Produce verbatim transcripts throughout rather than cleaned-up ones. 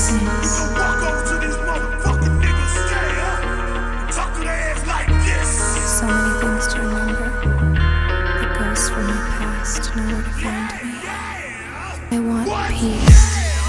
Walk over to these motherfucking niggas, stay up. Talk to their ass like this. So many things to remember. The ghosts from my past know where to find me. I want What? peace.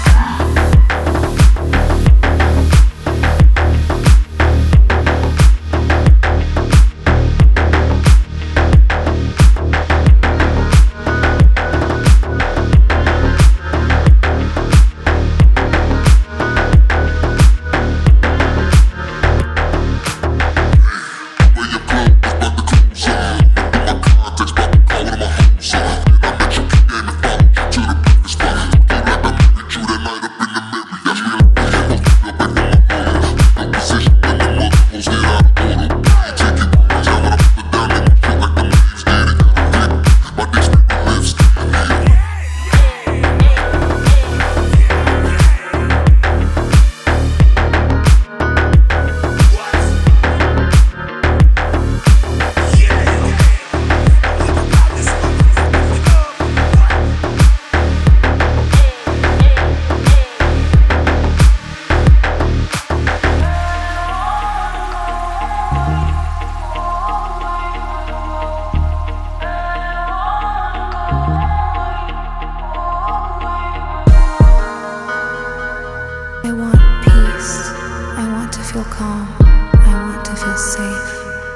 I want peace. I want to feel calm. I want to feel safe.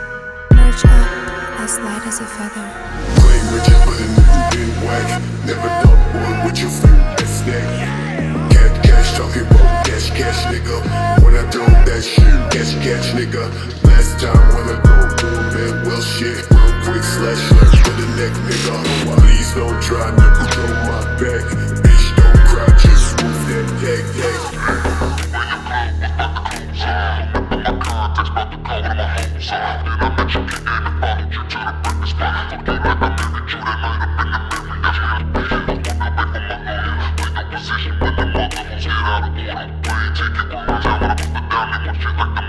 Merge up, as light as a feather. Claim riches, but a nigga been whack. Never done one with your friend, that's that. Cash, cash, talking about cash, cash, nigga. When I do that shit, cash, cash, nigga. Last time when I go, boom, man, well shit. Real quick, slash, slash, to the neck, nigga. Please don't try, never throw my back. Bitch, don't cry, just move that yak, yak. Take it,